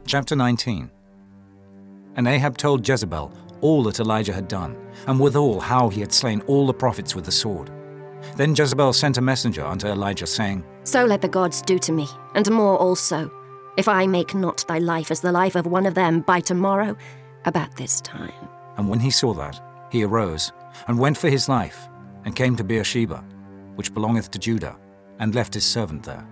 Chapter 19. And Ahab told Jezebel all that Elijah had done, and withal how he had slain all the prophets with the sword. Then Jezebel sent a messenger unto Elijah, saying, So let the gods do to me, and more also, if I make not thy life as the life of one of them by tomorrow, about this time. And when he saw that, he arose, and went for his life, and came to Beersheba, which belongeth to Judah, and left his servant there.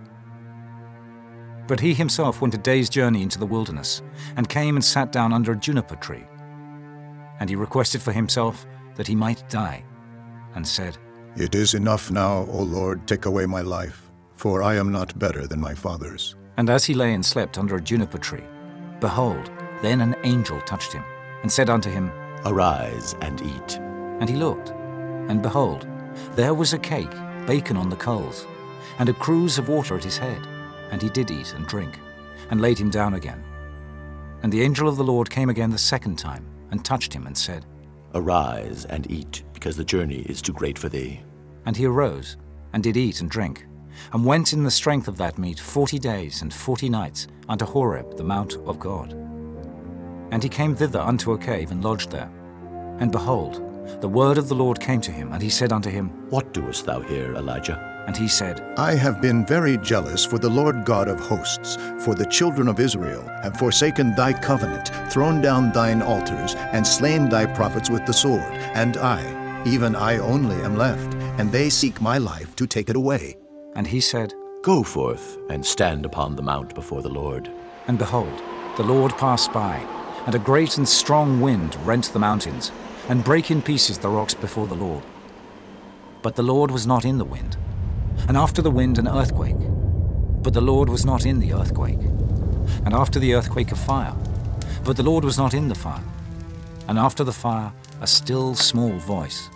But he himself went a day's journey into the wilderness, and came and sat down under a juniper tree. And he requested for himself that he might die, and said, It is enough now, O Lord, take away my life, for I am not better than my fathers. And as he lay and slept under a juniper tree, behold, then an angel touched him, and said unto him, Arise and eat. And he looked, and behold, there was a cake, baken on the coals, and a cruse of water at his head. And he did eat and drink, and laid him down again. And the angel of the Lord came again the second time, and touched him, and said, Arise and eat, because the journey is too great for thee. And he arose, and did eat and drink, and went in the strength of that meat 40 days and 40 nights unto Horeb, the mount of God. And he came thither unto a cave, and lodged there. And behold, the word of the Lord came to him, and he said unto him, What doest thou here, Elijah? And he said, I have been very jealous for the Lord God of hosts, for the children of Israel have forsaken thy covenant, thrown down thine altars, and slain thy prophets with the sword. And I, even I only, am left, and they seek my life to take it away. And he said, Go forth and stand upon the mount before the Lord. And behold, the Lord passed by, and a great and strong wind rent the mountains, and brake in pieces the rocks before the Lord. But the Lord was not in the wind. And after the wind an earthquake. But the Lord was not in the earthquake. And after the earthquake a fire. But the Lord was not in the fire. And after the fire a still small voice.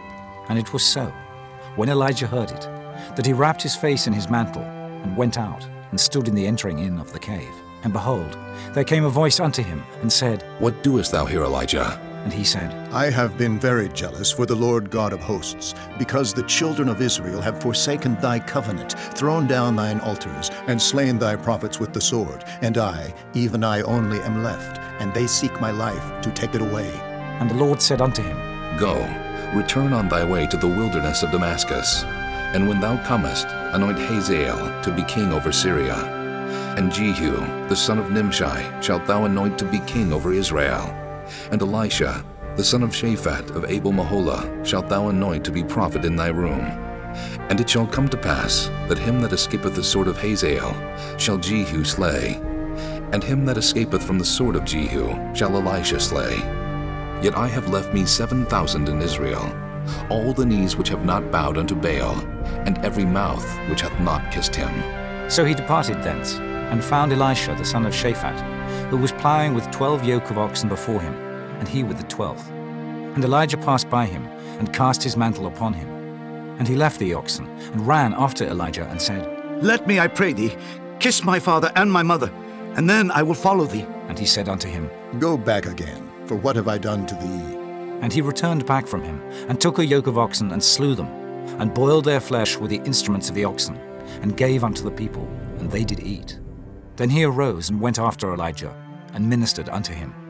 And it was so, when Elijah heard it, that he wrapped his face in his mantle, and went out, and stood in the entering in of the cave. And behold, there came a voice unto him, and said, What doest thou here, Elijah? And he said, I have been very jealous for the Lord God of hosts, because the children of Israel have forsaken thy covenant, thrown down thine altars, and slain thy prophets with the sword. And I, even I only, am left, and they seek my life to take it away. And the Lord said unto him, Go, return on thy way to the wilderness of Damascus. And when thou comest, anoint Hazael to be king over Syria. And Jehu, the son of Nimshi, shalt thou anoint to be king over Israel. And Elisha, the son of Shaphat of Abel-Meholah, shalt thou anoint to be prophet in thy room. And it shall come to pass, that him that escapeth the sword of Hazael shall Jehu slay, and him that escapeth from the sword of Jehu shall Elisha slay. Yet I have left me 7,000 in Israel, all the knees which have not bowed unto Baal, and every mouth which hath not kissed him. So he departed thence, and found Elisha the son of Shaphat, who was plowing with 12 yoke of oxen before him, and he with the 12th. And Elijah passed by him, and cast his mantle upon him. And he left the oxen, and ran after Elijah, and said, Let me, I pray thee, kiss my father and my mother, and then I will follow thee. And he said unto him, Go back again, for what have I done to thee? And he returned back from him, and took a yoke of oxen, and slew them, and boiled their flesh with the instruments of the oxen, and gave unto the people, and they did eat. Then he arose and went after Elijah, and ministered unto him.